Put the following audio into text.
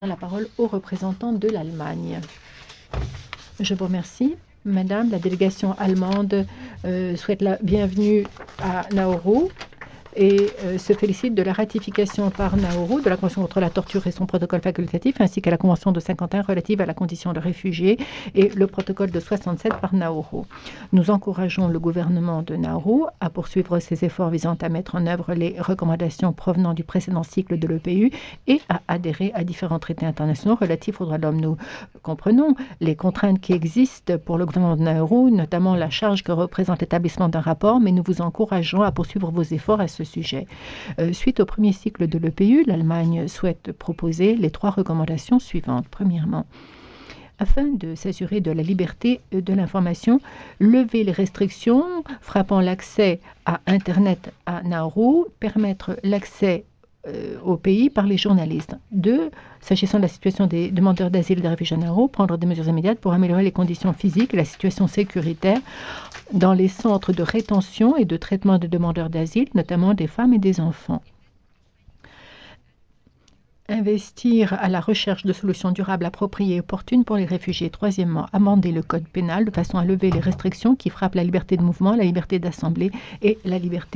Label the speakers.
Speaker 1: La parole au représentant de l'Allemagne. Je vous remercie. Madame, la délégation allemande souhaite la bienvenue à Nauru et se félicite de la ratification par Nauru de la Convention contre la torture et son protocole facultatif, ainsi qu'à la Convention de 51 relative à la condition de réfugié et le protocole de 67 par Nauru. Nous encourageons le gouvernement de Nauru à poursuivre ses efforts visant à mettre en œuvre les recommandations provenant du précédent cycle de l'EPU et à adhérer à différents traités internationaux relatifs aux droits de l'homme. Nous comprenons les contraintes qui existent pour le gouvernement de Nauru, notamment la charge que représente l'établissement d'un rapport, mais nous vous encourageons à poursuivre vos efforts à ce sujet. Suite au premier cycle de l'EPU, l'Allemagne souhaite proposer les 3 recommandations suivantes. Premièrement, afin de s'assurer de la liberté de l'information, lever les restrictions frappant l'accès à Internet à Nauru, permettre l'accès au pays par les journalistes. 2. S'agissant de la situation des demandeurs d'asile et des réfugiés à Nauru, prendre des mesures immédiates pour améliorer les conditions physiques et la situation sécuritaire dans les centres de rétention et de traitement des demandeurs d'asile, notamment des femmes et des enfants. Investir à la recherche de solutions durables, appropriées et opportunes pour les réfugiés. Troisièmement, amender le code pénal de façon à lever les restrictions qui frappent la liberté de mouvement, la liberté d'assemblée et la liberté